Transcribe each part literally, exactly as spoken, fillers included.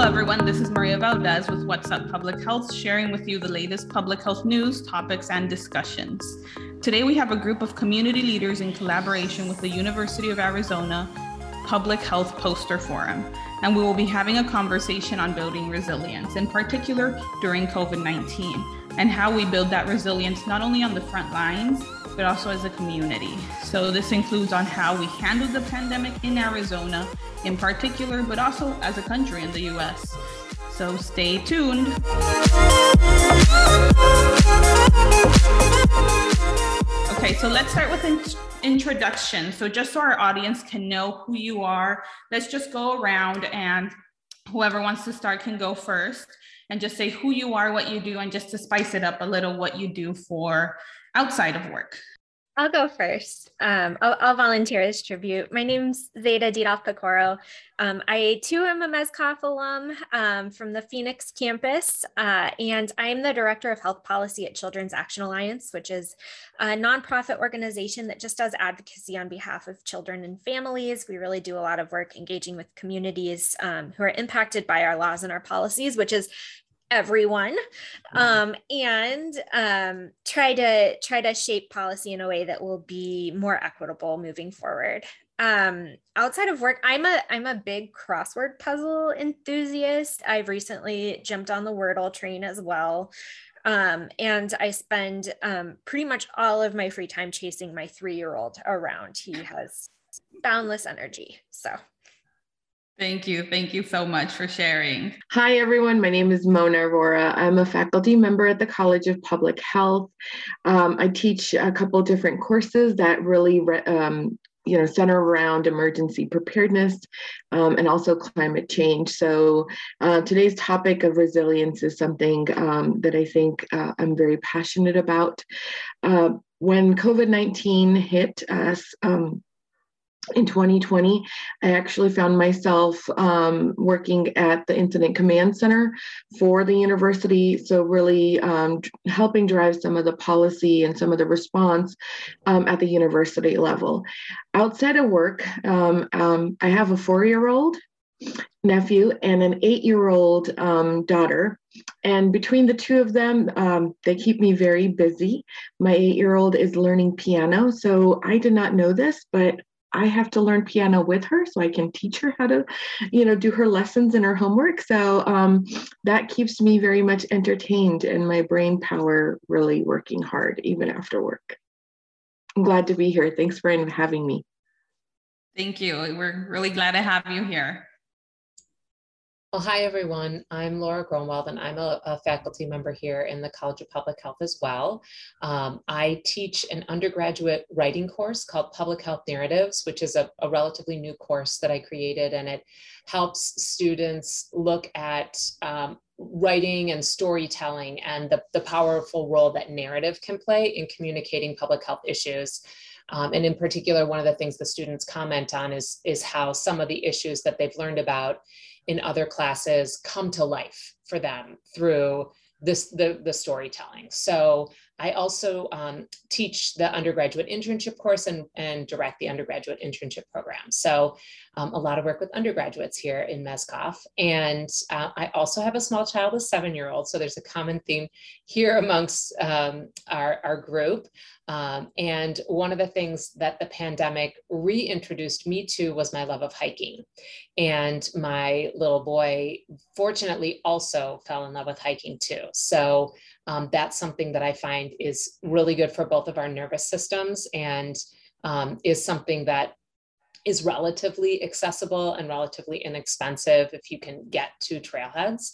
everyone. This is Maria Valdez with What's Up Public Health, sharing with you the latest public health news, topics, and discussions. Today, we have a group of community leaders in collaboration with the University of Arizona Public Health Poster Forum, and we will be having a conversation on building resilience, in particular during COVID nineteen, and how we build that resilience not only on the front lines, but also as a community. So this includes on how we handled the pandemic in Arizona in particular, but also as a country in the U S. So stay tuned. Okay, so let's start with an introduction. So just so our audience can know who you are, let's just go around and whoever wants to start can go first and just say who you are, what you do, and just to spice it up a little, what you do for outside of work. I'll go first. Um, I'll, I'll volunteer as tribute. My name's Zeta Didov-Picoro. Um, I too am a MESCOF alum um, from the Phoenix campus, uh, and I'm the Director of Health Policy at Children's Action Alliance, which is a nonprofit organization that just does advocacy on behalf of children and families. We really do a lot of work engaging with communities um, who are impacted by our laws and our policies, which is everyone, um, and um, try to try to shape policy in a way that will be more equitable moving forward. Um, outside of work, I'm a I'm a big crossword puzzle enthusiast. I've recently jumped on the Wordle train as well, um, and I spend um, pretty much all of my free time chasing my three-year-old around. He has boundless energy. So. Thank you. Thank you so much for sharing. Hi, everyone. My name is Mona Aurora. I'm a faculty member at the College of Public Health. Um, I teach a couple different courses that really um, you know, center around emergency preparedness um, and also climate change. So uh, today's topic of resilience is something um, that I think uh, I'm very passionate about. Uh, when COVID nineteen hit us, um, in twenty twenty, I actually found myself um, working at the Incident Command Center for the university. So really um, helping drive some of the policy and some of the response um, at the university level. Outside of work, um, um, I have a four-year-old nephew and an eight-year-old um, daughter. And between the two of them, um, they keep me very busy. My eight-year-old is learning piano. So I did not know this, but I have to learn piano with her so I can teach her how to, you know, do her lessons and her homework. So um, that keeps me very much entertained and my brain power really working hard even after work. I'm glad to be here. Thanks for having me. Thank you. We're really glad to have you here. Well, hi, everyone. I'm Laura Grunwald, and I'm a, a faculty member here in the College of Public Health as well. Um, I teach an undergraduate writing course called Public Health Narratives, which is a, a relatively new course that I created, and it helps students look at um, writing and storytelling and the, the powerful role that narrative can play in communicating public health issues. Um, and in particular, one of the things the students comment on is, is how some of the issues that they've learned about in other classes come to life for them through this the, the storytelling. So I also um, teach the undergraduate internship course and, and direct the undergraduate internship program. So um, a lot of work with undergraduates here in MESCOF. And uh, I also have a small child, a seven-year-old. So there's a common theme here amongst um, our, our group. Um, and one of the things that the pandemic reintroduced me to was my love of hiking. And my little boy, fortunately, also fell in love with hiking too. So um, that's something that I find is really good for both of our nervous systems and um, is something that is relatively accessible and relatively inexpensive if you can get to trailheads.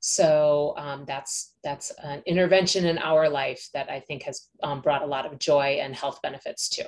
So um, that's that's an intervention in our life that I think has um, brought a lot of joy and health benefits too.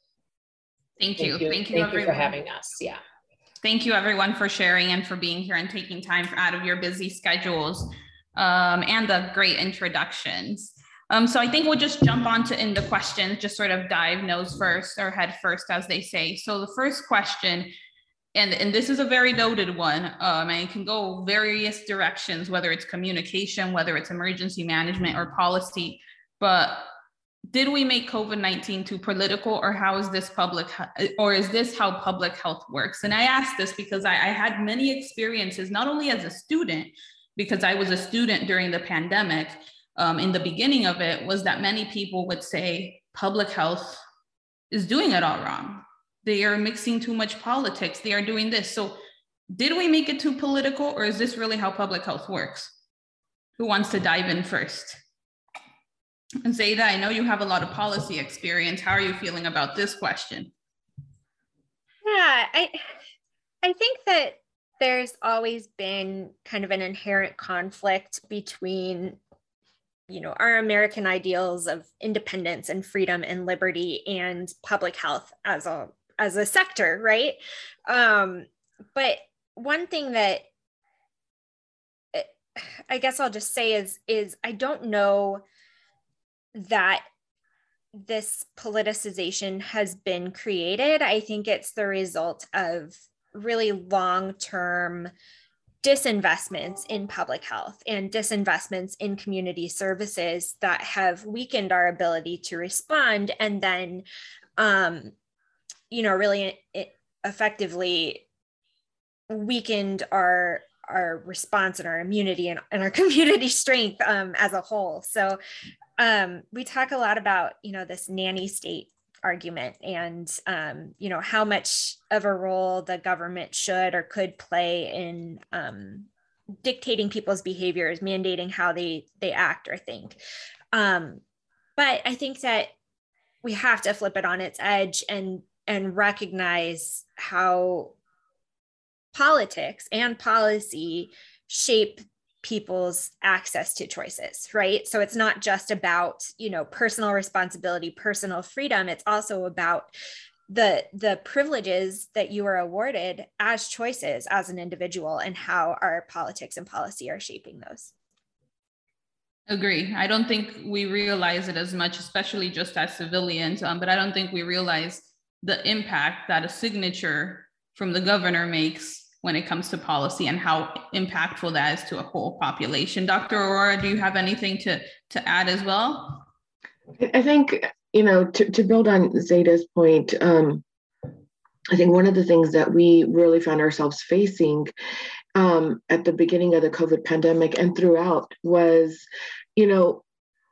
Thank you. Thank you, Thank you, Thank you for having us. Yeah. Thank you, everyone, for sharing and for being here and taking time out of your busy schedules um, and the great introductions. Um, so I think we'll just jump onto in the questions, just sort of dive nose first or head first, as they say. So the first question, and, and this is a very loaded one, um, and it can go various directions, whether it's communication, whether it's emergency management or policy, but did we make COVID nineteen too political, or how is this public, or is this how public health works? And I ask this because I, I had many experiences, not only as a student, because I was a student during the pandemic, um, in the beginning of it, was that many people would say public health is doing it all wrong. They are mixing too much politics. They are doing this. So did we make it too political, or is this really how public health works? Who wants to dive in first? And Zayda, I know you have a lot of policy experience. How are you feeling about this question? Yeah, I, I think that there's always been kind of an inherent conflict between, you know, our American ideals of independence and freedom and liberty and public health as a as a sector, right? Um, but one thing that I guess I'll just say is is I don't know that this politicization has been created. I think it's the result of really long-term disinvestments in public health and disinvestments in community services that have weakened our ability to respond, and then, um, you know, really effectively weakened our our response and our immunity and, and our community strength um, as a whole. So um, we talk a lot about, you know, this nanny state argument and, um, you know, how much of a role the government should or could play in um, dictating people's behaviors, mandating how they, they act or think. Um, but I think that we have to flip it on its edge and, and recognize how politics and policy shape people's access to choices, right? So it's not just about, you know, personal responsibility, personal freedom. It's also about the, the privileges that you are awarded as choices as an individual and how our politics and policy are shaping those. Agree. I don't think we realize it as much, especially just as civilians, um, but I don't think we realize the impact that a signature from the governor makes when it comes to policy and how impactful that is to a whole population. Doctor Arora, do you have anything to, to add as well? I think, you know, to, to build on Zayda's point, um, I think one of the things that we really found ourselves facing um, at the beginning of the COVID pandemic and throughout was, you know,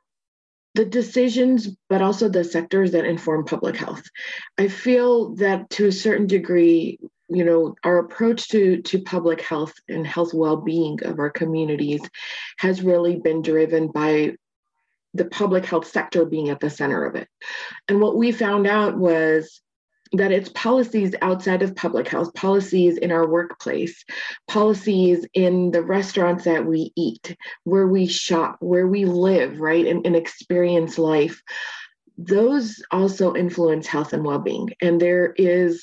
the decisions, but also the sectors that inform public health. I feel that to a certain degree, you know, our approach to, to public health and health well-being of our communities has really been driven by the public health sector being at the center of it. And what we found out was that it's policies outside of public health, policies in our workplace, policies in the restaurants that we eat, where we shop, where we live, right, and, and experience life. Those also influence health and well-being. And there is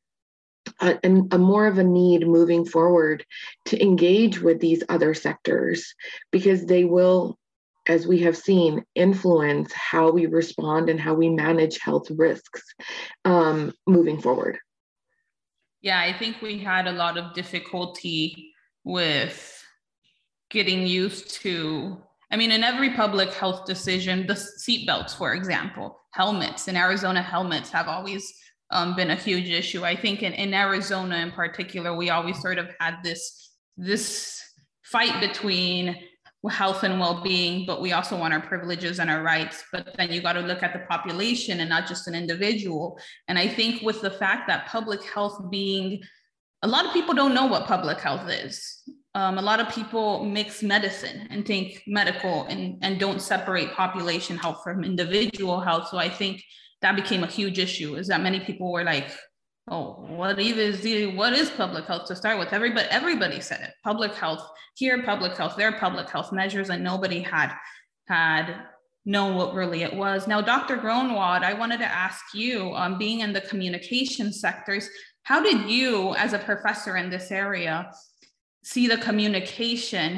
A, a more of a need moving forward to engage with these other sectors because they will, as we have seen, influence how we respond and how we manage health risks um, moving forward. Yeah, I think we had a lot of difficulty with getting used to, I mean, in every public health decision, the seatbelts, for example, helmets, in Arizona, helmets have always Um, been a huge issue. I think in, in Arizona in particular, we always sort of had this, this fight between health and well-being, but we also want our privileges and our rights. But then you got to look at the population and not just an individual. And I think with the fact that public health being, a lot of people don't know what public health is. Um, a lot of people mix medicine and think medical and, and don't separate population health from individual health. So I think that became a huge issue, is that many people were like, oh, what even is the, what is public health to start with? Everybody, everybody said it, public health here, public health there, public health measures, and nobody had, had known what really it was. Now, Doctor Groenewald, I wanted to ask you, um, being in the communication sectors, how did you, as a professor in this area, see the communication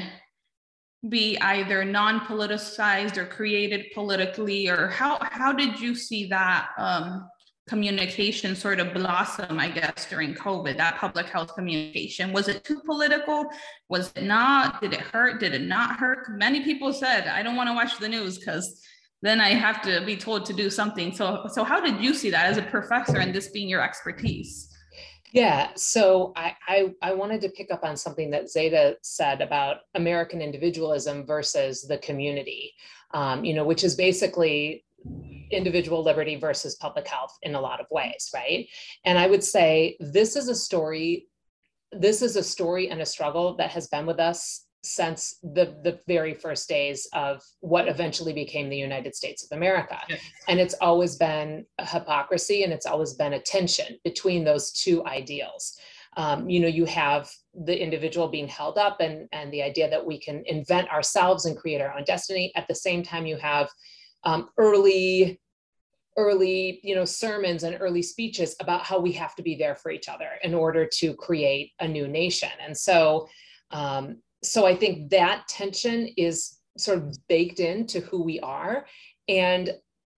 be either non-politicized or created politically, or how, how did you see that um, communication sort of blossom, I guess, during COVID, that public health communication? Was it too political? Was it not? Did it hurt? Did it not hurt? Many people said, I don't want to watch the news because then I have to be told to do something. So, so how did you see that as a professor and this being your expertise? Yeah, so I, I, I wanted to pick up on something that Zeta said about American individualism versus the community, um, you know, which is basically individual liberty versus public health in a lot of ways, right? And I would say this is a story, this is a story and a struggle that has been with us since the, the very first days of what eventually became the United States of America. Yes. And it's always been a hypocrisy, and it's always been a tension between those two ideals. Um, you know, you have the individual being held up and, and the idea that we can invent ourselves and create our own destiny. At the same time, you have um, early early, you know, sermons and early speeches about how we have to be there for each other in order to create a new nation. And so, um, So I think that tension is sort of baked into who we are. And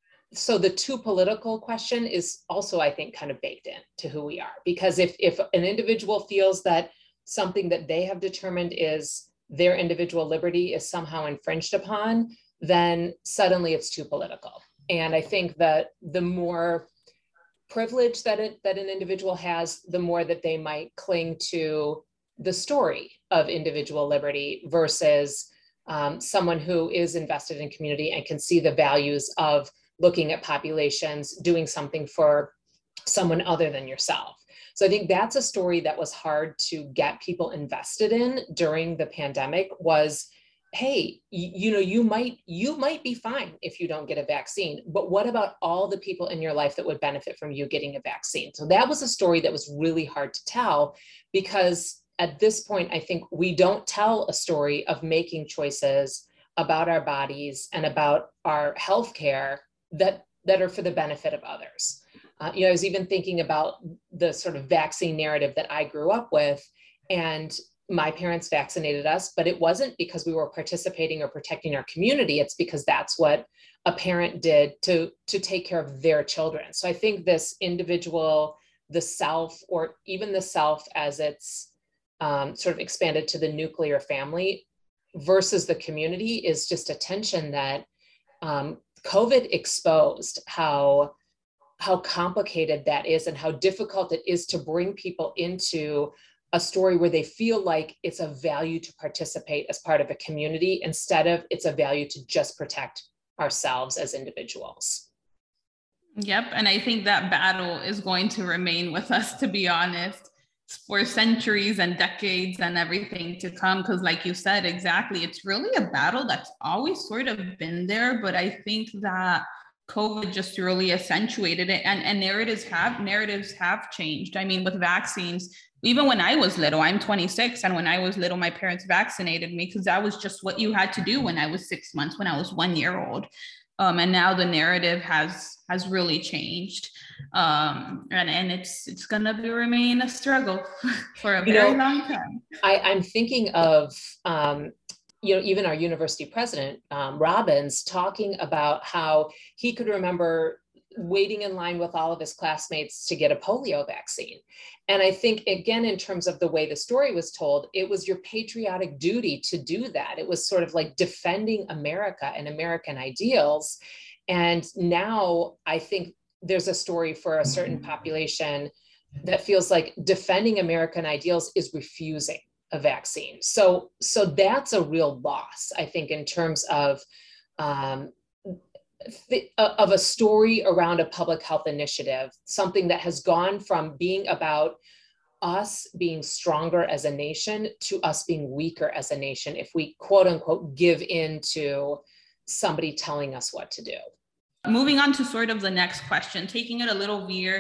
so the too political question is also, I think, kind of baked in to who we are. Because if, if an individual feels that something that they have determined is their individual liberty is somehow infringed upon, then suddenly it's too political. And I think that the more privilege that it, that an individual has, the more that they might cling to the story of individual liberty versus um, someone who is invested in community and can see the values of looking at populations, doing something for someone other than yourself. So I think that's a story that was hard to get people invested in during the pandemic was, hey, you, you know, you might, you might be fine if you don't get a vaccine, but what about all the people in your life that would benefit from you getting a vaccine? So that was a story that was really hard to tell, because at this point, I think we don't tell a story of making choices about our bodies and about our healthcare that, that are for the benefit of others. Uh, you know, I was even thinking about the sort of vaccine narrative that I grew up with, and my parents vaccinated us, but it wasn't because we were participating or protecting our community. It's because that's what a parent did to, to take care of their children. So I think this individual, the self, or even the self as it's um, sort of expanded to the nuclear family versus the community is just a tension that um, COVID exposed how, how complicated that is and how difficult it is to bring people into a story where they feel like it's a value to participate as part of a community instead of it's a value to just protect ourselves as individuals. Yep. And I think that battle is going to remain with us, to be honest, for centuries and decades and everything to come. Because like you said, exactly, it's really a battle that's always sort of been there. But I think that COVID just really accentuated it, and, and narratives have narratives have changed. I mean, with vaccines, even when I was little, I'm twenty-six, and when I was little, my parents vaccinated me because that was just what you had to do when I was six months, when I was one year old. Um, and now the narrative has has really changed, um, and and it's it's gonna be remain a struggle for a you very know, long time. I, I'm thinking of. Um, you know, even our university president, um, Robbins, talking about how he could remember waiting in line with all of his classmates to get a polio vaccine. And I think, again, in terms of the way the story was told, it was your patriotic duty to do that. It was sort of like defending America and American ideals. And now I think there's a story for a certain population that feels like defending American ideals is refusing a vaccine. So, so that's a real loss, I think, in terms of, um, th- of a story around a public health initiative, something that has gone from being about us being stronger as a nation to us being weaker as a nation if we quote unquote give in to somebody telling us what to do. Moving on to sort of the next question, taking it a little veer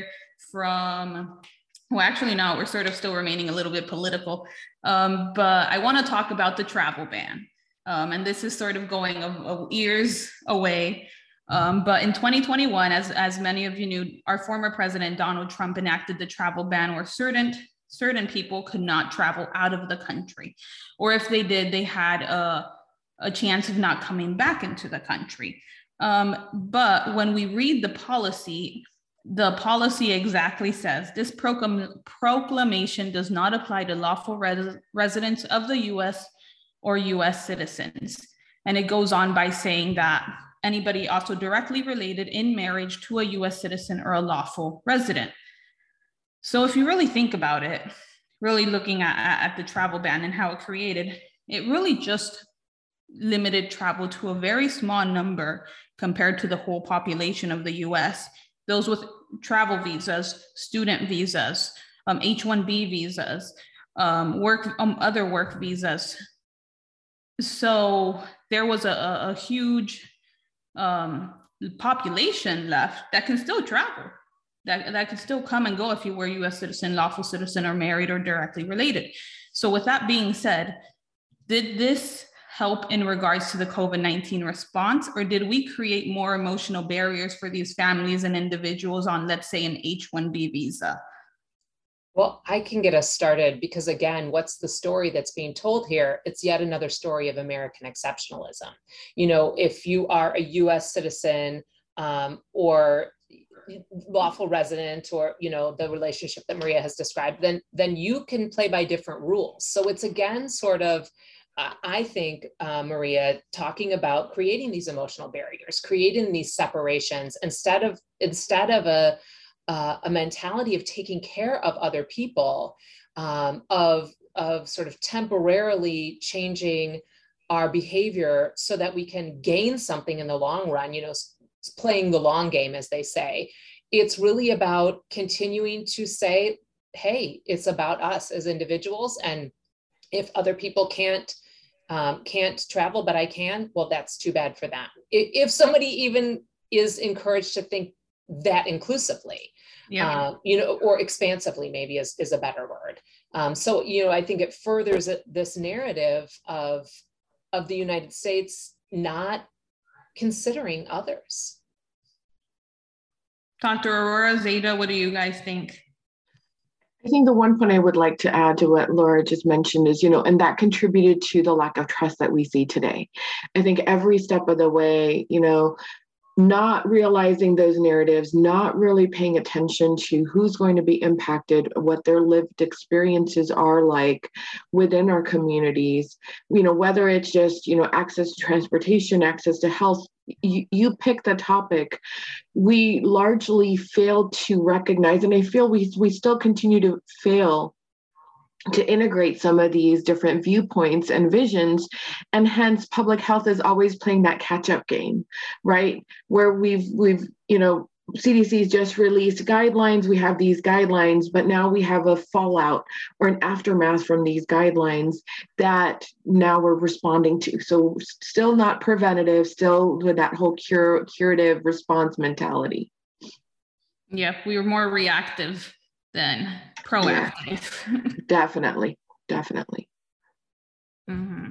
from Well, actually, no, we're sort of still remaining a little bit political, um, but I want to talk about the travel ban. Um, and this is sort of going a, a years away. Um, but in twenty twenty-one, as, as many of you knew, our former president, Donald Trump, enacted the travel ban where certain, certain people could not travel out of the country. Or if they did, they had a, a chance of not coming back into the country. Um, but when we read the policy, the policy exactly says this proclam- proclamation does not apply to lawful res- residents of the U S or U S citizens. And it goes on by saying that anybody also directly related in marriage to a U S citizen or a lawful resident. So if you really think about it, really looking at, at the travel ban and how it created, it really just limited travel to a very small number compared to the whole population of the U S. Those with travel visas, student visas, um, H one B visas, um, work, um, other work visas. So there was a, a huge um, population left that can still travel, that, that could still come and go if you were a U S citizen, lawful citizen, or married or directly related. So with that being said, did this help in regards to the COVID nineteen response, or did we create more emotional barriers for these families and individuals on, let's say, an H one B visa? Well, I can get us started because, again, what's the story that's being told here? It's yet another story of American exceptionalism. You know, if you are a U S citizen um, or lawful resident, or, you know, the relationship that Maria has described, then, then you can play by different rules. So it's, again, sort of, uh, I think, uh, Maria, talking about creating these emotional barriers, creating these separations instead of, instead of a, Uh, a mentality of taking care of other people, um, of, of sort of temporarily changing our behavior so that we can gain something in the long run, you know, playing the long game, as they say. It's really about continuing to say, hey, it's about us as individuals. And if other people can't, um, can't travel, but I can, well, that's too bad for them. If somebody even is encouraged to think that inclusively, yeah. uh, you know, or expansively maybe is, is a better word. Um, so, you know, I think it furthers it, this narrative of, of the United States not considering others. Doctor Aurora, Zeta, what do you guys think? I think the one point I would like to add to what Laura just mentioned is, you know, and that contributed to the lack of trust that we see today. I think every step of the way, you know, not realizing those narratives, not really paying attention to who's going to be impacted, what their lived experiences are like within our communities, you know, whether it's just, you know, access to transportation, access to health, you, you pick the topic. We largely fail to recognize, and I feel we, we still continue to fail to integrate some of these different viewpoints and visions. And hence public health is always playing that catch-up game, right? Where we've, we've, you know, C D C's just released guidelines, we have these guidelines, but now we have a fallout or an aftermath from these guidelines that now we're responding to. So still not preventative, still with that whole cure, curative response mentality. Yeah, we were more reactive than proactive. Yeah, definitely, definitely. Mm-hmm.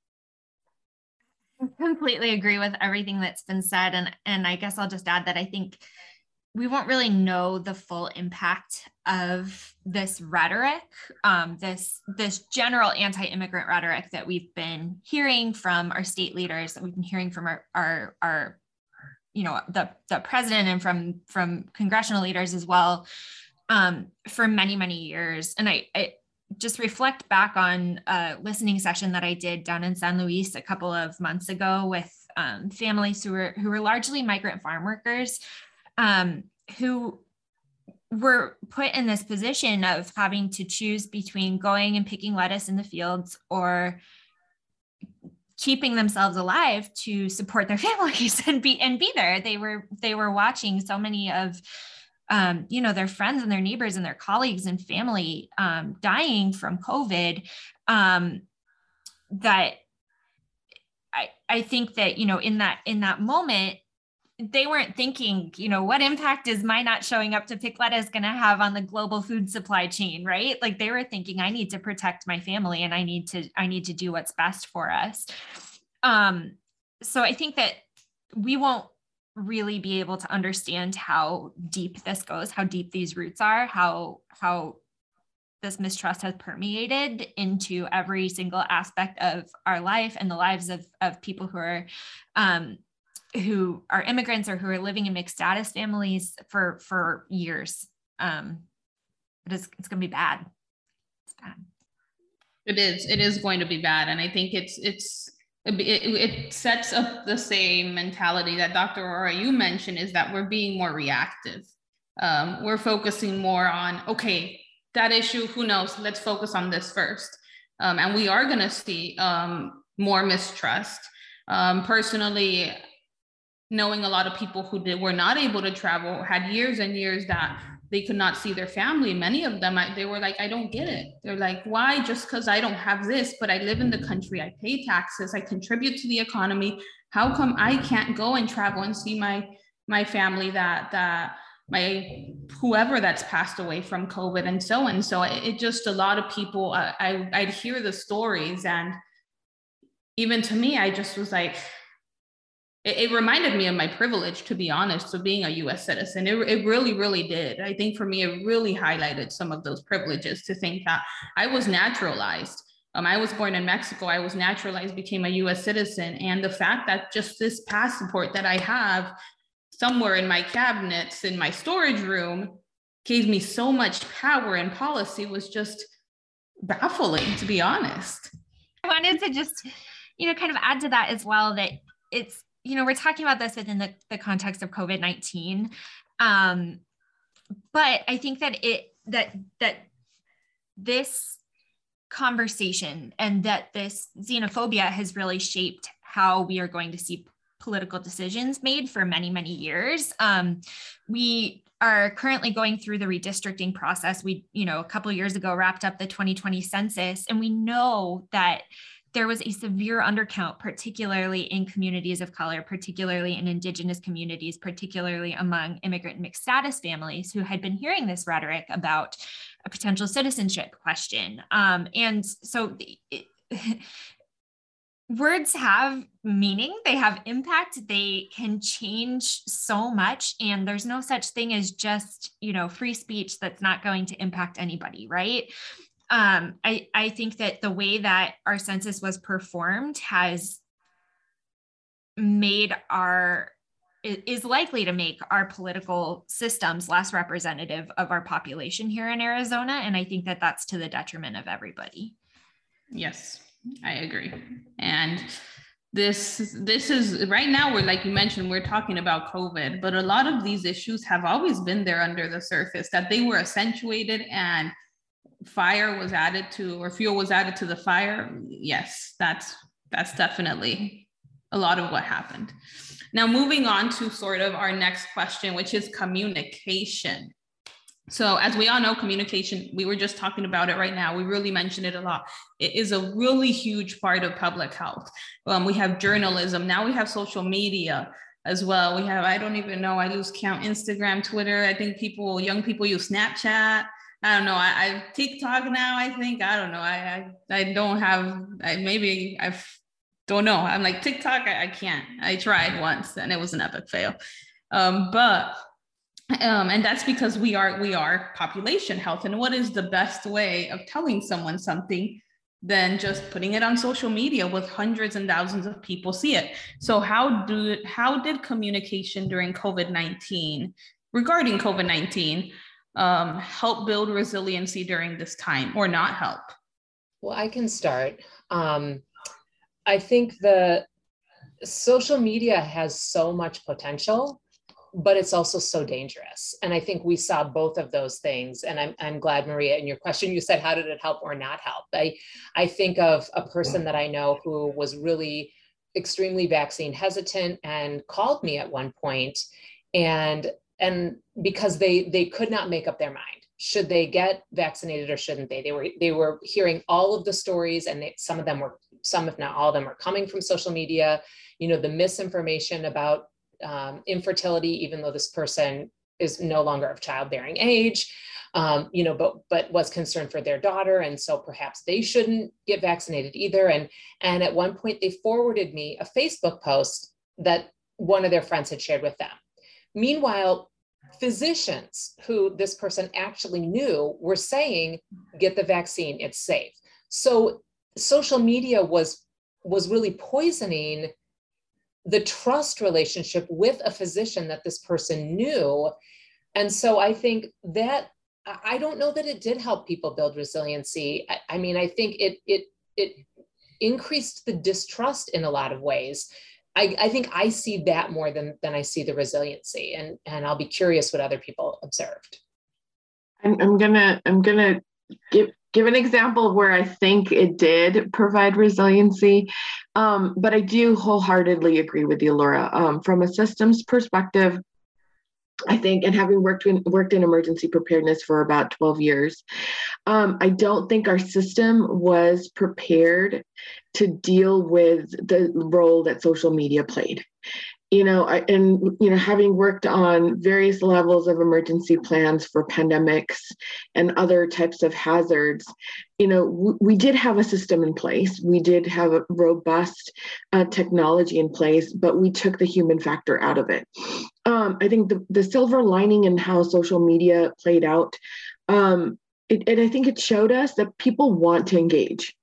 I completely agree with everything that's been said. And, and I guess I'll just add that I think we won't really know the full impact of this rhetoric, um, this, this general anti-immigrant rhetoric that we've been hearing from our state leaders, that we've been hearing from our, our, our you know, the, the president and from, from congressional leaders as well, um, for many, many years. And I, I just reflect back on a listening session that I did down in San Luis a couple of months ago with um, families who were, who were largely migrant farm workers, um, who were put in this position of having to choose between going and picking lettuce in the fields or keeping themselves alive to support their families and be, and be there. They were, they were watching so many of Um, you know, their friends and their neighbors and their colleagues and family um, dying from COVID, um, that I, I think that, you know, in that, in that moment, they weren't thinking, you know, what impact is my not showing up to pick lettuce going to have on the global food supply chain, right? Like they were thinking, I need to protect my family and I need to, I need to do what's best for us. Um, so I think that we won't really be able to understand how deep this goes, how deep these roots are, how, how this mistrust has permeated into every single aspect of our life and the lives of, of people who are, um, who are immigrants or who are living in mixed status families for, for years. Um, it is, it's going to be bad. It's bad. It is, it is going to be bad. And I think it's, it's, it, it, it sets up the same mentality that Doctor Aurora, you mentioned, is that we're being more reactive. Um, we're focusing more on, okay, that issue, who knows, let's focus on this first. Um, and we are gonna see um, more mistrust. Um, personally, knowing a lot of people who did, were not able to travel, had years and years that they could not see their family. Many of them, I, they were like, I don't get it. They're like, why? Just because I don't have this, but I live in the country, I pay taxes, I contribute to the economy. How come I can't go and travel and see my my family, that that my whoever that's passed away from COVID and so on. So it, it just, a lot of people, I, I I'd hear the stories, and even to me, I just was like, it, it reminded me of my privilege, to be honest, of being a U S citizen. It, it really, really did. I think for me, it really highlighted some of those privileges, to think that I was naturalized. Um, I was born in Mexico. I was naturalized, became a U S citizen. And the fact that just this passport that I have somewhere in my cabinets, in my storage room, gave me so much power and policy was just baffling, to be honest. I wanted to just, you know, kind of add to that as well, that it's, you know, we're talking about this within the, the context of COVID nineteen. Um, but I think that it, that, that this conversation and that this xenophobia has really shaped how we are going to see political decisions made for many, many years. Um, we are currently going through the redistricting process. We, you know, a couple of years ago wrapped up the twenty twenty census, and we know that there was a severe undercount, particularly in communities of color, particularly in Indigenous communities, particularly among immigrant and mixed status families who had been hearing this rhetoric about a potential citizenship question. Um, and so it, words have meaning, they have impact, they can change so much, and there's no such thing as just, you know, free speech that's not going to impact anybody, right? Um, I, I think that the way that our census was performed has made our, is likely to make our political systems less representative of our population here in Arizona. And I think that that's to the detriment of everybody. Yes, I agree. And this, this is, right now, we're, like you mentioned, we're talking about COVID, but a lot of these issues have always been there under the surface, that they were accentuated and fire was added to, or fuel was added to the fire. Yes, that's that's definitely a lot of what happened. Now, moving on to sort of our next question, which is communication. So as we all know, communication, we were just talking about it right now. We really mentioned it a lot. It is a really huge part of public health. Um, we have journalism. Now we have social media as well. We have, I don't even know, I lose count, Instagram, Twitter. I think people, young people use Snapchat. I don't know. I, I TikTok now, I think. I don't know. I I, I don't have, I maybe I don't know. I'm like, TikTok, I, I can't. I tried once and it was an epic fail. Um, but, um, and that's because we are, we are population health. And what is the best way of telling someone something than just putting it on social media with hundreds and thousands of people see it? So how do, how did communication during COVID nineteen, regarding COVID nineteen, um, help build resiliency during this time, or not help? Well, I can start. Um, I think the social media has so much potential, but it's also so dangerous. And I think we saw both of those things. And I'm, I'm glad, Maria, in your question, you said, how did it help or not help? I, I think of a person that I know who was really extremely vaccine hesitant and called me at one point, and And because they they could not make up their mind, should they get vaccinated or shouldn't they? They were they were hearing all of the stories, and they, some of them were, some if not all of them, were coming from social media. You know, the misinformation about um, infertility, even though this person is no longer of childbearing age, um, you know, but but was concerned for their daughter, and so perhaps they shouldn't get vaccinated either. And and at one point, they forwarded me a Facebook post that one of their friends had shared with them. Meanwhile, physicians who this person actually knew were saying, get the vaccine, it's safe. So social media was, was really poisoning the trust relationship with a physician that this person knew. And so I think that, I don't know that it did help people build resiliency. I, I mean, I think it, it, it, increased the distrust in a lot of ways. I, I think I see that more than, than I see the resiliency, and, and I'll be curious what other people observed. I'm, I'm gonna I'm gonna give give an example of where I think it did provide resiliency, um, but I do wholeheartedly agree with you, Laura. Um, from a systems perspective, I think, and having worked in worked in emergency preparedness for about twelve years, um, I don't think our system was prepared to deal with the role that social media played. You know, I, and, you know, having worked on various levels of emergency plans for pandemics and other types of hazards, you know, w- we did have a system in place. We did have a robust uh, technology in place, but we took the human factor out of it. Um, I think the, the silver lining in how social media played out, um, it, and I think it showed us that people want to engage.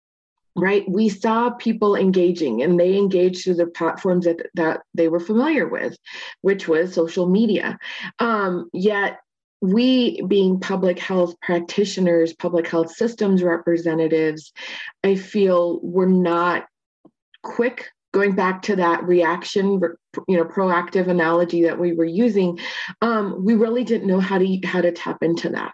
Right? We saw people engaging, and they engaged through the platforms that, that they were familiar with, which was social media. Um, yet we, being public health practitioners, public health systems representatives, I feel were not quick, going back to that reaction, you know, proactive analogy that we were using. Um, we really didn't know how to how to tap into that.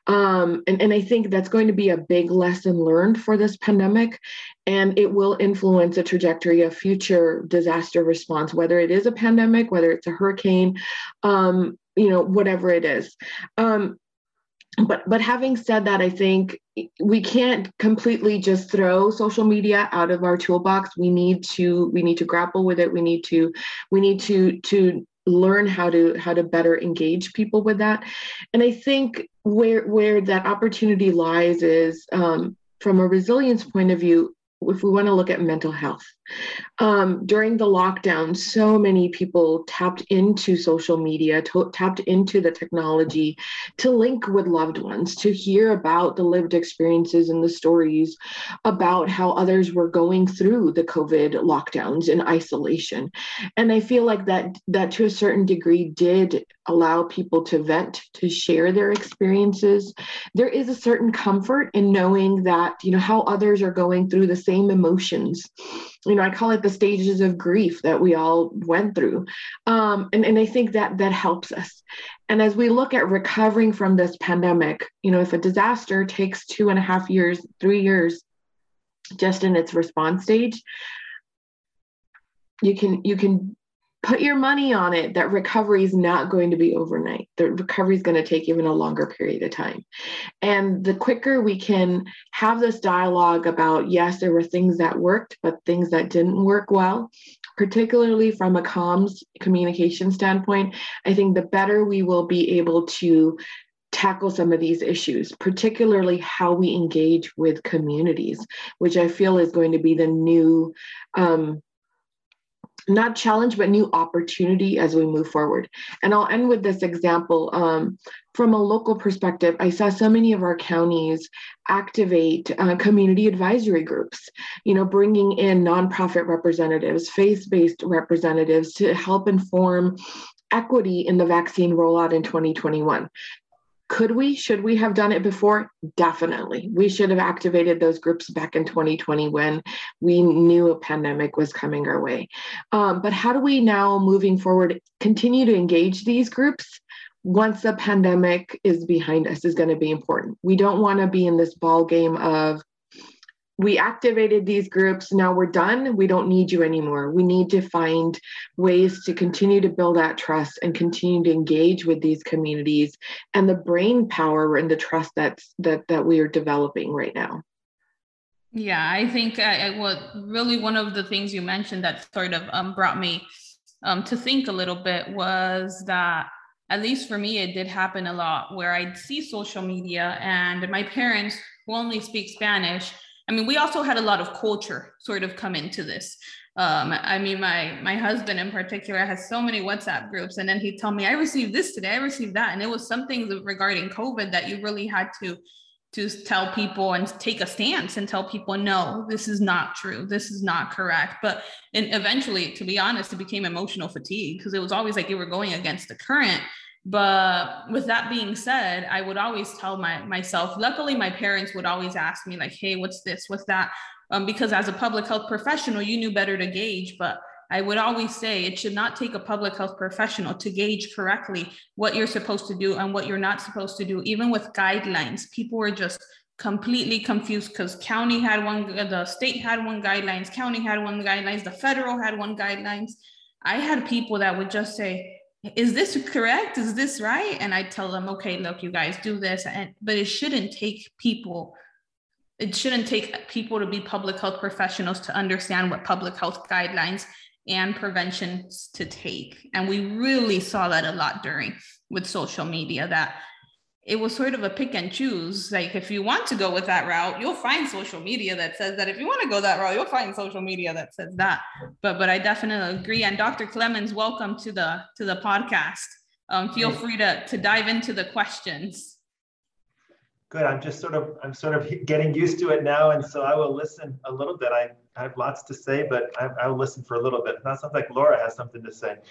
Um, and, and I think that's going to be a big lesson learned for this pandemic, and it will influence the trajectory of future disaster response, whether it is a pandemic, whether it's a hurricane, um, you know, whatever it is. Um, But but having said that, I think we can't completely just throw social media out of our toolbox. We need to we need to grapple with it. We need to we need to to learn how to how to better engage people with that. And I think where where that opportunity lies is um, from a resilience point of view. If we want to look at mental health, um, during the lockdown, so many people tapped into social media, to, tapped into the technology to link with loved ones, to hear about the lived experiences and the stories about how others were going through the COVID lockdowns in isolation. And I feel like that that to a certain degree did allow people to vent, to share their experiences. There is a certain comfort in knowing that, you know, how others are going through the same emotions. You know, I call it the stages of grief that we all went through. Um, and, and I think that that helps us. And as we look at recovering from this pandemic, you know, if a disaster takes two and a half years, three years, just in its response stage, you can, you can put your money on it that recovery is not going to be overnight. The recovery is going to take even a longer period of time. And the quicker we can have this dialogue about, yes, there were things that worked, but things that didn't work well, particularly from a comms communication standpoint, I think the better we will be able to tackle some of these issues, particularly how we engage with communities, which I feel is going to be the new um, not challenge, but new opportunity as we move forward. And I'll end with this example. Um, from a local perspective, I saw so many of our counties activate uh, community advisory groups, you know, bringing in nonprofit representatives, faith-based representatives to help inform equity in the vaccine rollout in twenty twenty-one. Could we, should we have done it before? Definitely. We should have activated those groups back in twenty twenty when we knew a pandemic was coming our way. Um, but how do we now, moving forward, continue to engage these groups once the pandemic is behind us is going to be important. We don't want to be in this ball game of, we activated these groups, now we're done, we don't need you anymore. We need to find ways to continue to build that trust and continue to engage with these communities and the brain power and the trust that's, that, that we are developing right now. Yeah, I think uh, what really one of the things you mentioned that sort of um, brought me um, to think a little bit was that, at least for me, it did happen a lot where I'd see social media and my parents who only speak Spanish. I mean, we also had a lot of culture sort of come into this. Um, I mean, my my husband in particular has so many WhatsApp groups, and then he'd tell me, I received this today, I received that. And it was something regarding COVID that you really had to, to tell people and take a stance and tell people, no, this is not true. This is not correct. But and eventually, to be honest, it became emotional fatigue because it was always like you were going against the current. But with that being said, I would always tell my myself, luckily my parents would always ask me like, hey, what's this, what's that? um, because as a public health professional, you knew better to gauge, but I would always say it should not take a public health professional to gauge correctly what you're supposed to do and what you're not supposed to do. Even with guidelines, people were just completely confused because county had one, the state had one guidelines, county had one guidelines, the federal had one guidelines. I had people that would just say, is this correct? Is this right? And I tell them, okay, look, you guys do this. And, but it shouldn't take people, it shouldn't take people to be public health professionals to understand what public health guidelines and preventions to take. And we really saw that a lot during with social media, that it was sort of a pick and choose. Like, if you want to go with that route, you'll find social media that says that. If you want to go that route, you'll find social media that says that. But but I definitely agree. And Doctor Clemens, welcome to the to the podcast. Um, feel free to to dive into the questions. Good. I'm just sort of I'm sort of getting used to it now, and so I will listen a little bit. I, I have lots to say, but I, I will listen for a little bit. That sounds like Laura has something to say.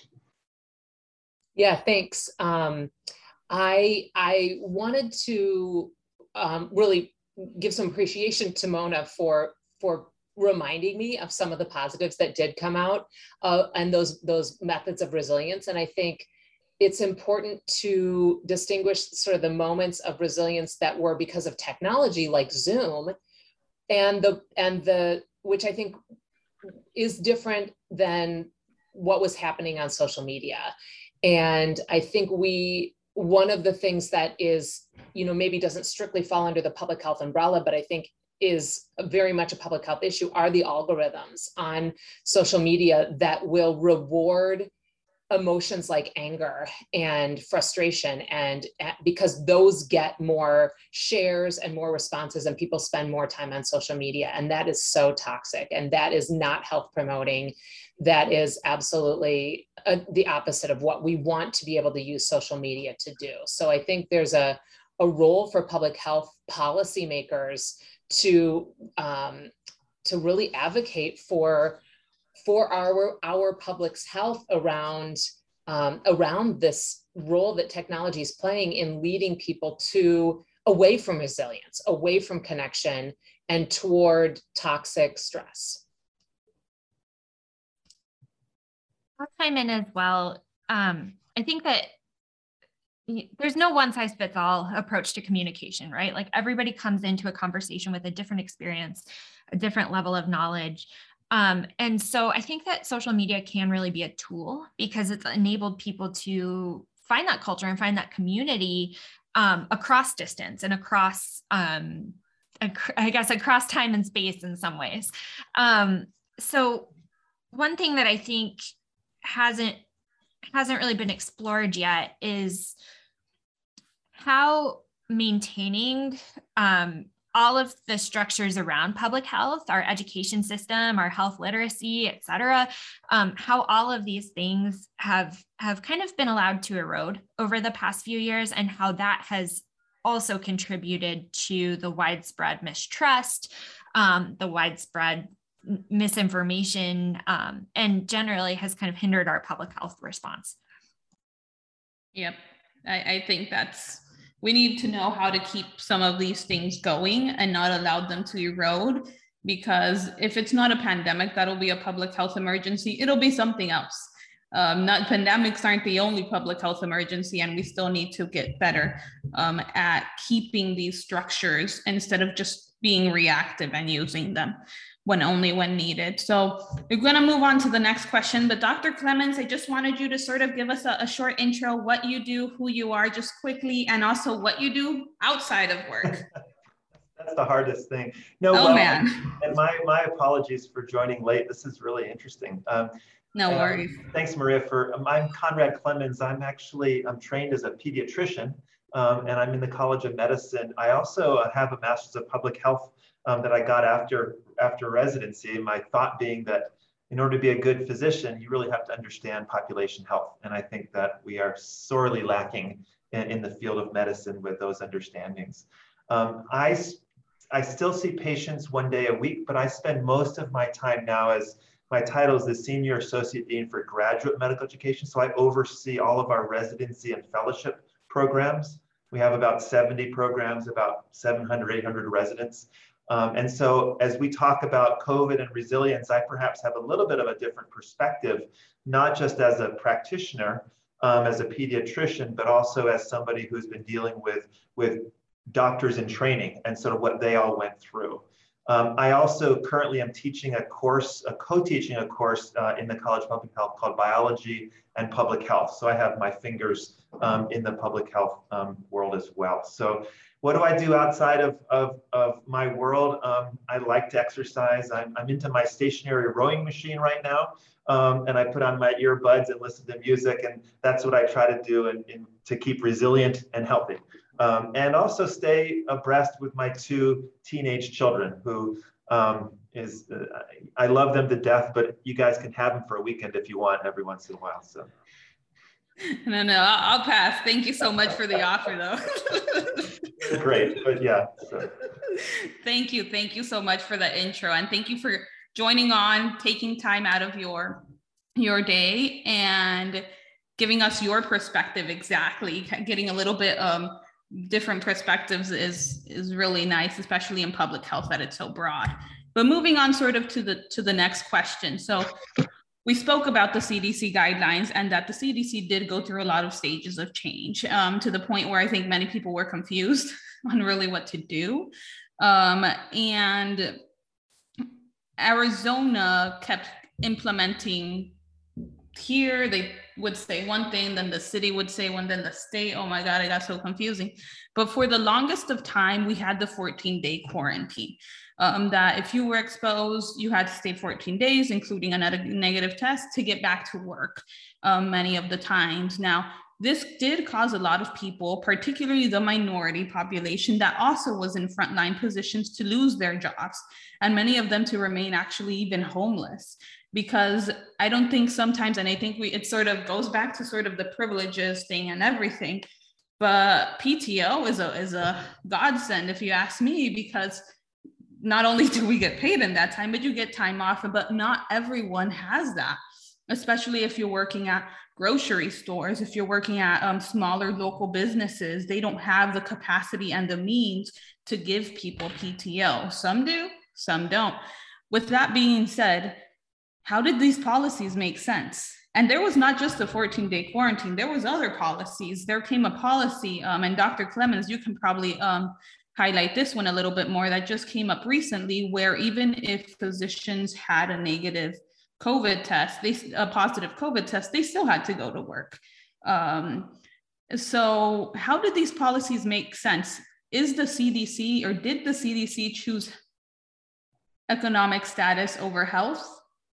Yeah, thanks. Um, I I wanted to um, really give some appreciation to Mona for for reminding me of some of the positives that did come out uh, and those those methods of resilience. And I think it's important to distinguish sort of the moments of resilience that were because of technology like Zoom, and the and the which I think is different than what was happening on social media. And I think we one of the things that is, you know, maybe doesn't strictly fall under the public health umbrella, but I think is very much a public health issue, are the algorithms on social media that will reward emotions like anger and frustration, and because those get more shares and more responses, and people spend more time on social media, and that is so toxic, and that is not health promoting. That is absolutely a, the opposite of what we want to be able to use social media to do. So I think there's a, a role for public health policymakers to um, to really advocate for for our, our public's health around, um, around this role that technology is playing in leading people to away from resilience, away from connection, and toward toxic stress. I'll chime in as well. Um, I think that there's no one size fits all approach to communication, right? Like, everybody comes into a conversation with a different experience, a different level of knowledge. Um, and so I think that social media can really be a tool because it's enabled people to find that culture and find that community um, across distance and across, um, ac- I guess, across time and space in some ways. Um, so one thing that I think hasn't hasn't really been explored yet is how maintaining um, all of the structures around public health, our education system, our health literacy, et cetera, um, how all of these things have, have kind of been allowed to erode over the past few years, and how that has also contributed to the widespread mistrust, um, the widespread misinformation, um, and generally has kind of hindered our public health response. Yep, I, I think that's, we need to know how to keep some of these things going and not allow them to erode, because if it's not a pandemic, that'll be a public health emergency. It'll be something else. Um, not pandemics aren't the only public health emergency, and we still need to get better um, at keeping these structures instead of just being reactive and using them when only when needed. So we're going to move on to the next question, but Doctor Clemens, I just wanted you to sort of give us a, a short intro, what you do, who you are, just quickly, and also what you do outside of work. That's the hardest thing. No, oh well, man. And my, my apologies for joining late. This is really interesting. Um, no um, worries. Thanks, Maria. For um, I'm Conrad Clemens. I'm actually, I'm trained as a pediatrician, um, and I'm in the College of Medicine. I also have a Master's of Public Health Um, that I got after after residency. My thought being that in order to be a good physician, you really have to understand population health. And I think that we are sorely lacking in, in the field of medicine with those understandings. Um, I, I still see patients one day a week, but I spend most of my time now as my title is the Senior Associate Dean for Graduate Medical Education. So I oversee all of our residency and fellowship programs. We have about seventy programs, about seven hundred, eight hundred residents. Um, and so as we talk about COVID and resilience, I perhaps have a little bit of a different perspective, not just as a practitioner, um, as a pediatrician, but also as somebody who's been dealing with, with doctors in training and sort of what they all went through. Um, I also currently am teaching a course, a co-teaching a course uh, in the College of Public Health called Biology and Public Health. So I have my fingers um, in the public health um, world as well. So what do I do outside of, of, of my world? Um, I like to exercise. I'm, I'm into my stationary rowing machine right now. Um, and I put on my earbuds and listen to music. And that's what I try to do in, in, to keep resilient and healthy. Um, and also stay abreast with my two teenage children who um, is, uh, I love them to death, but you guys can have them for a weekend if you want every once in a while. So. No, no, I'll pass. Thank you so much for the offer though. Great, but yeah. So. Thank you. Thank you so much for the intro, and thank you for joining on, taking time out of your, your day and giving us your perspective. Exactly. Getting a little bit um, different perspectives is, is really nice, especially in public health, that it's so broad. But moving on sort of to the, to the next question. So we spoke about the C D C guidelines and that the C D C did go through a lot of stages of change um, to the point where I think many people were confused on really what to do. Um, and Arizona kept implementing here. They would say one thing, then the city would say one, then the state. Oh my God, it got so confusing. But for the longest of time, we had the fourteen day quarantine. Um, that if you were exposed, you had to stay fourteen days, including a negative test to get back to work um, many of the times. Now, this did cause a lot of people, particularly the minority population that also was in frontline positions, to lose their jobs, and many of them to remain actually even homeless. Because I don't think sometimes, and I think we, it sort of goes back to sort of the privileges thing and everything, but P T O is a, is a godsend if you ask me, because not only do we get paid in that time, but you get time off, but not everyone has that, especially if you're working at grocery stores, if you're working at um, smaller local businesses. They don't have the capacity and the means to give people P T O. Some do, some don't. With that being said, how did these policies make sense? And there was not just a fourteen day quarantine, there was other policies. There came a policy, um, and Doctor Clemens, you can probably um, highlight this one a little bit more, that just came up recently, where even if physicians had a negative COVID test, they, a positive COVID test, they still had to go to work. Um, so how did these policies make sense? Is the C D C, or did the C D C choose economic status over health?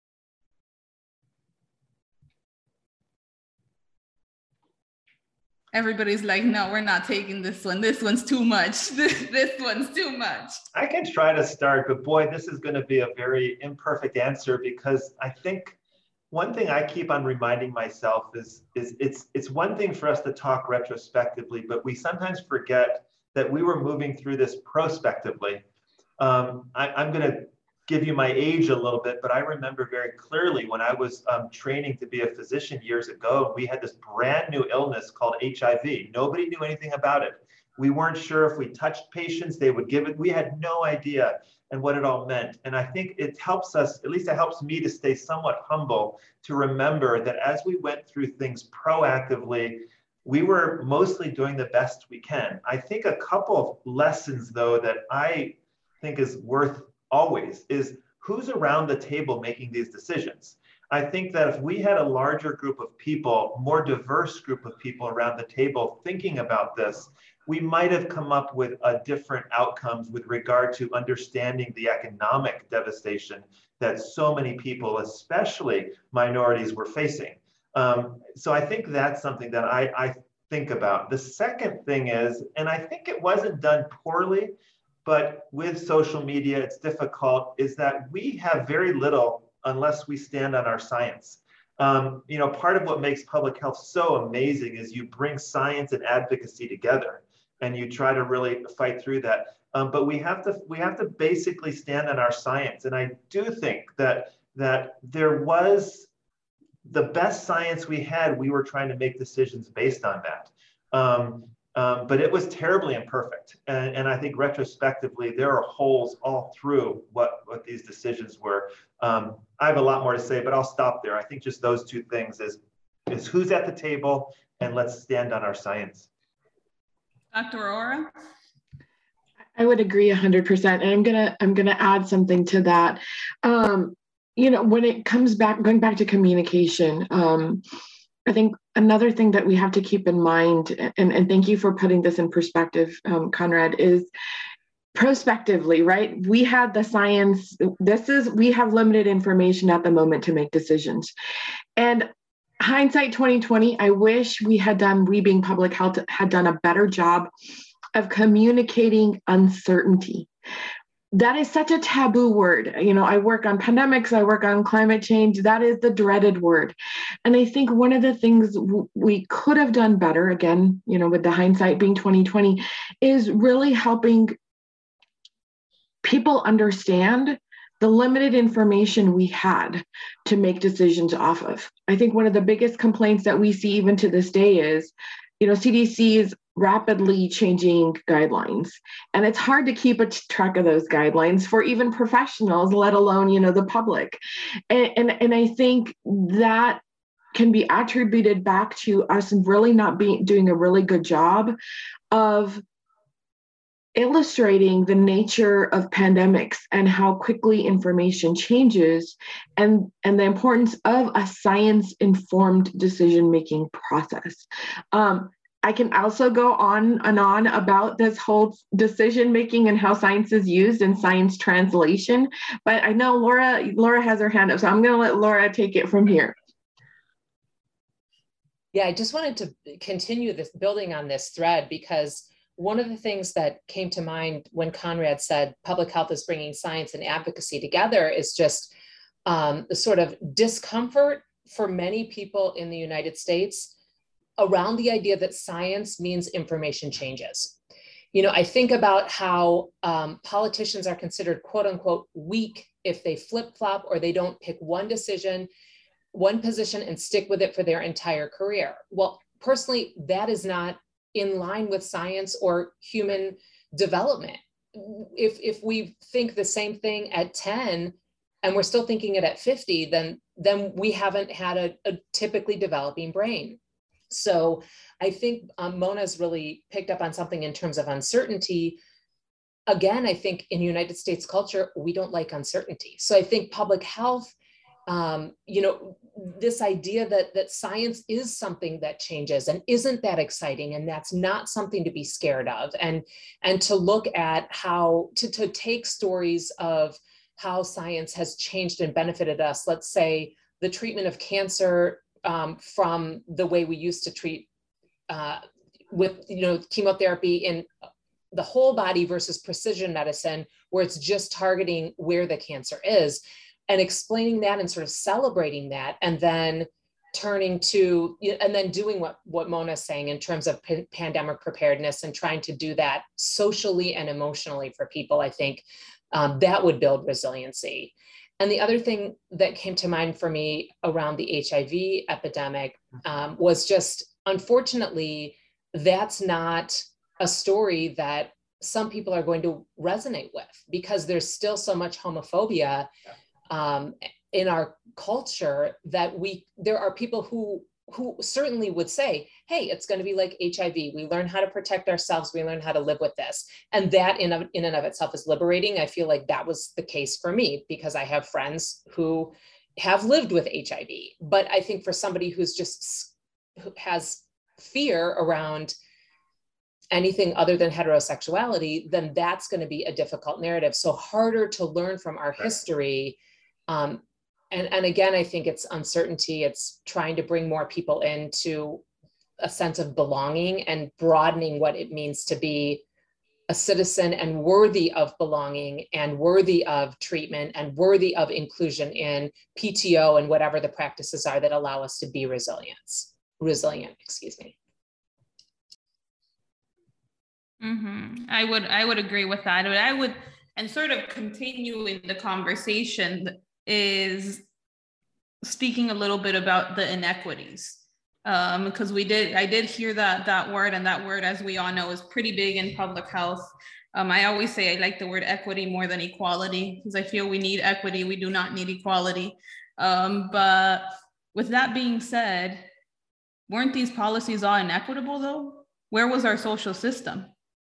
Everybody's like, no, we're not taking this one. This one's too much. This, this one's too much. I can try to start, but boy, this is going to be a very imperfect answer, because I think one thing I keep on reminding myself is, is it's, it's one thing for us to talk retrospectively, but we sometimes forget that we were moving through this prospectively. Um, I, I'm going to give you my age a little bit, but I remember very clearly when I was um, training to be a physician years ago, we had this brand new illness called H I V. Nobody knew anything about it. We weren't sure if we touched patients, they would give it. We had no idea and what it all meant. And I think it helps us, at least it helps me to stay somewhat humble, to remember that as we went through things proactively, we were mostly doing the best we can. I think a couple of lessons though that I think is worth always is who's around the table making these decisions. I think that if we had a larger group of people, more diverse group of people around the table thinking about this, we might have come up with a different outcomes with regard to understanding the economic devastation that so many people, especially minorities, were facing. Um, so I think that's something that I, I think about. The second thing is, and I think it wasn't done poorly, but with social media, it's difficult, is that we have very little unless we stand on our science. Um, you know, part of what makes public health so amazing is you bring science and advocacy together and you try to really fight through that. Um, but we have to we have to basically stand on our science. And I do think that, that there was the best science we had, we were trying to make decisions based on that. Um, Um, but it was terribly imperfect. And, and I think retrospectively, there are holes all through what, what these decisions were. Um, I have a lot more to say, but I'll stop there. I think just those two things is, is who's at the table, and let's stand on our science. Doctor Arora? I would agree one hundred percent. And I'm going to I'm going to add something to that. Um, you know, when it comes back, going back to communication, um, I think another thing that we have to keep in mind, and, and thank you for putting this in perspective, um, Conrad, is prospectively, right? We had the science, this is, we have limited information at the moment to make decisions. And hindsight twenty twenty, I wish we had done, we being public health, had done a better job of communicating uncertainty. That is such a taboo word. You know, I work on pandemics, I work on climate change. That is the dreaded word. And I think one of the things w- we could have done better, again, you know, with the hindsight being twenty twenty, is really helping people understand the limited information we had to make decisions off of. I think one of the biggest complaints that we see even to this day is, you know, C D C's rapidly changing guidelines. And it's hard to keep a track of those guidelines for even professionals, let alone, you know, the public. And, and, and I think that can be attributed back to us really not being doing a really good job of illustrating the nature of pandemics and how quickly information changes, and, and the importance of a science-informed decision-making process. Um, I can also go on and on about this whole decision-making and how science is used in science translation, but I know Laura, Laura has her hand up, so I'm going to let Laura take it from here. Yeah, I just wanted to continue this, building on this thread, because one of the things that came to mind when Conrad said public health is bringing science and advocacy together is just um, the sort of discomfort for many people in the United States around the idea that science means information changes. You know, I think about how um, politicians are considered quote unquote weak if they flip-flop or they don't pick one decision, one position and stick with it for their entire career. Well, personally, that is not in line with science or human development. If, if we think the same thing at ten and we're still thinking it at fifty, then, then we haven't had a, a typically developing brain. So I think um, Mona's really picked up on something in terms of uncertainty. Again, I think in United States culture, we don't like uncertainty. So I think public health, um, you know, this idea that, that science is something that changes and isn't that exciting, and that's not something to be scared of. And, and to look at how, to, to take stories of how science has changed and benefited us. Let's say the treatment of cancer um, from the way we used to treat uh, with, you know, chemotherapy in the whole body versus precision medicine, where it's just targeting where the cancer is, and explaining that and sort of celebrating that, and then turning to, and then doing what, what Mona's saying in terms of p- pandemic preparedness and trying to do that socially and emotionally for people. I think um, that would build resiliency. And the other thing that came to mind for me around the H I V epidemic um, was just, unfortunately, that's not a story that some people are going to resonate with, because there's still so much homophobia um, in our culture that we, there are people who, who certainly would say, hey, it's going to be like H I V. We learn how to protect ourselves. We learn how to live with this. And that in, of, in and of itself is liberating. I feel like that was the case for me, because I have friends who have lived with H I V. But I think for somebody who's just, who has fear around anything other than heterosexuality, then that's going to be a difficult narrative. So harder to learn from our history. Um, and, and again, I think it's uncertainty. It's trying to bring more people into a sense of belonging and broadening what it means to be a citizen and worthy of belonging and worthy of treatment and worthy of inclusion in P T O and whatever the practices are that allow us to be resilience, resilient, excuse me. Mm-hmm. I would, I would agree with that. I would, and sort of continuing the conversation is speaking a little bit about the inequities Um, because we did, I did hear that that word, and that word, as we all know, is pretty big in public health. Um, I always say I like the word equity more than equality, because I feel we need equity, we do not need equality. Um, but with that being said, weren't these policies all inequitable though? Where was our social system?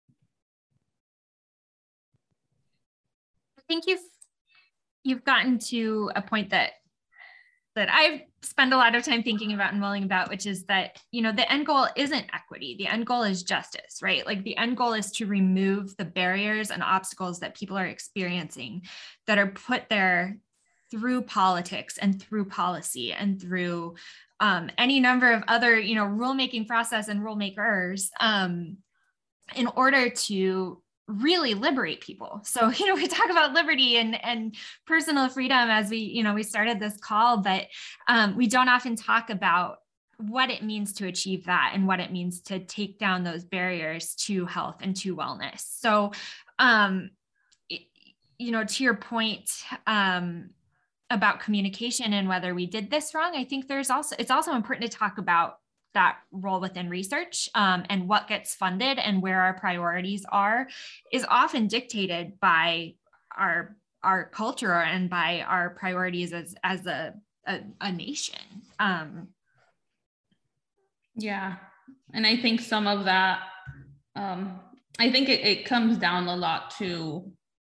I think you've you've gotten to a point that that I've spent a lot of time thinking about and mulling about, which is that, you know, the end goal isn't equity. The end goal is justice, right? Like the end goal is to remove the barriers and obstacles that people are experiencing that are put there through politics and through policy and through um, any number of other, you know, rulemaking process and rulemakers um, in order to really liberate people. So, you know, we talk about liberty and, and personal freedom as we, you know, we started this call, but um, we don't often talk about what it means to achieve that and what it means to take down those barriers to health and to wellness. So, um, it, you know, to your point um, about communication and whether we did this wrong, I think there's also, it's also important to talk about that role within research um, and what gets funded and where our priorities are is often dictated by our our culture and by our priorities as as a a, a nation. Um, yeah, and I think some of that, um, I think it, it comes down a lot to,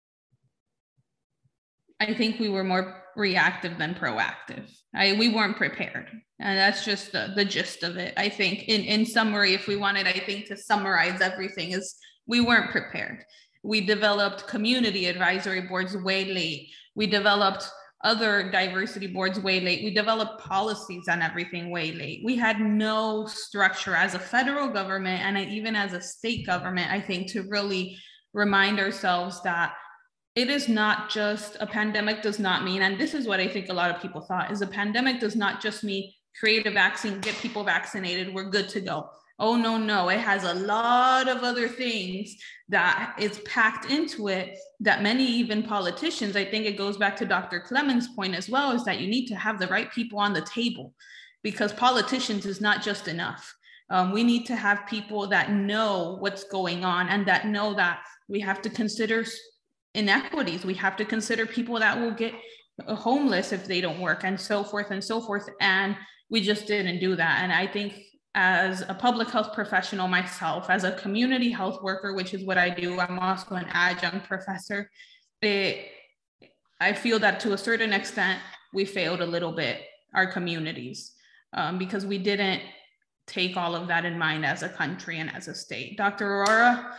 I think we were more reactive than proactive. I, we weren't prepared. And that's just the, the gist of it. I think in, in summary, if we wanted, I think to summarize everything is we weren't prepared. We developed community advisory boards way late. We developed other diversity boards way late. We developed policies on everything way late. We had no structure as a federal government and even as a state government, I think, to really remind ourselves that it is not just a pandemic does not mean, and this is what I think a lot of people thought, is a pandemic does not just mean create a vaccine, get people vaccinated, we're good to go. Oh, no, no, it has a lot of other things that is packed into it that many even politicians, I think it goes back to Doctor Clemens' point as well, is that you need to have the right people on the table because politicians is not just enough. Um, we need to have people that know what's going on and that know that we have to consider inequities. We have to consider people that will get homeless if they don't work and so forth and so forth. And we just didn't do that. And I think as a public health professional myself, as a community health worker, which is what I do, I'm also an adjunct professor. It, I feel that to a certain extent, we failed a little bit, our communities, um, because we didn't take all of that in mind as a country and as a state. Doctor Arora?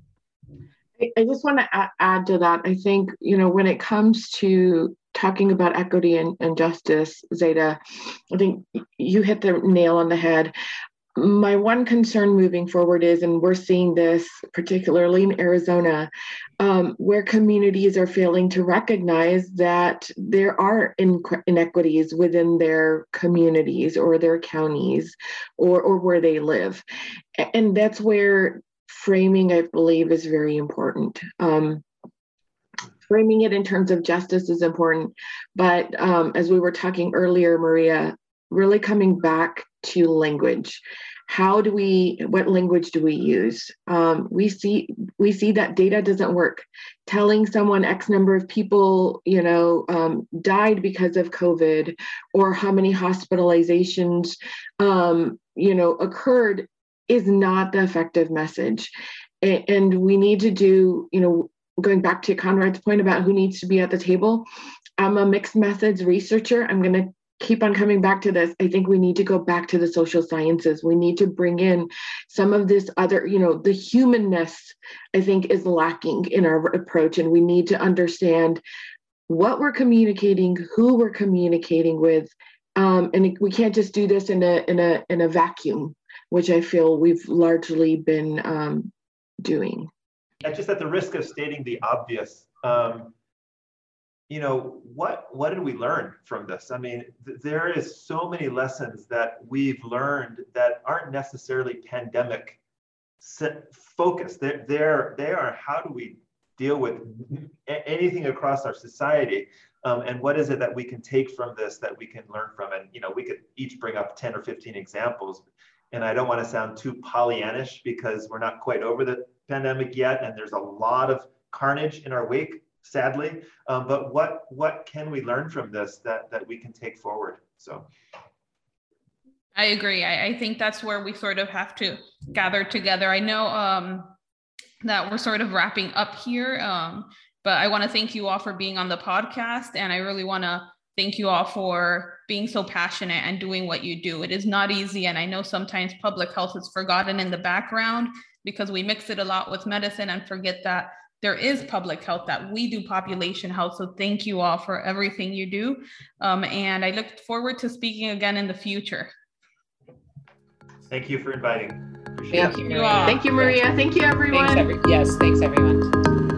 I just want to add to that. I think, you know, when it comes to talking about equity and, and justice, Zeta, I think you hit the nail on the head. My one concern moving forward is, and we're seeing this particularly in Arizona, um, where communities are failing to recognize that there are in- inequities within their communities or their counties or, or where they live. And that's where framing, I believe, is very important. Um, framing it in terms of justice is important, but um, as we were talking earlier, Maria, really coming back to language. How do we, what language do we use? Um, we see we see that data doesn't work. Telling someone X number of people, you know, um, died because of COVID, or how many hospitalizations, um, you know, occurred is not the effective message. And, and we need to do, you know, going back to Conrad's point about who needs to be at the table. I'm a mixed methods researcher. I'm going to keep on coming back to this. I think we need to go back to the social sciences. We need to bring in some of this other, you know, the humanness, I think, is lacking in our approach. And we need to understand what we're communicating, who we're communicating with. Um, and we can't just do this in a, in a, in a vacuum, which I feel we've largely been um, doing. And just at the risk of stating the obvious, um, you know, what what did we learn from this? I mean, th- there is so many lessons that we've learned that aren't necessarily pandemic focused. They're, they're, they are how do we deal with anything across our society. Um, and what is it that we can take from this that we can learn from? And, you know, we could each bring up ten or fifteen examples. And I don't want to sound too Pollyannish because we're not quite over the pandemic yet. And there's a lot of carnage in our wake, sadly. Um, but what, what can we learn from this that, that we can take forward? So. I agree. I, I think that's where we sort of have to gather together. I know um, that we're sort of wrapping up here, um, but I want to thank you all for being on the podcast. And I really want to thank you all for being so passionate and doing what you do. It is not easy. And I know sometimes public health is forgotten in the background because we mix it a lot with medicine and forget that there is public health, that we do population health. So thank you all for everything you do. Um, and I look forward to speaking again in the future. Thank you for inviting. Appreciate Thank it. you, You Maria. all. Thank you, Maria. Thank you, everyone. Thanks, every- yes, thanks, everyone.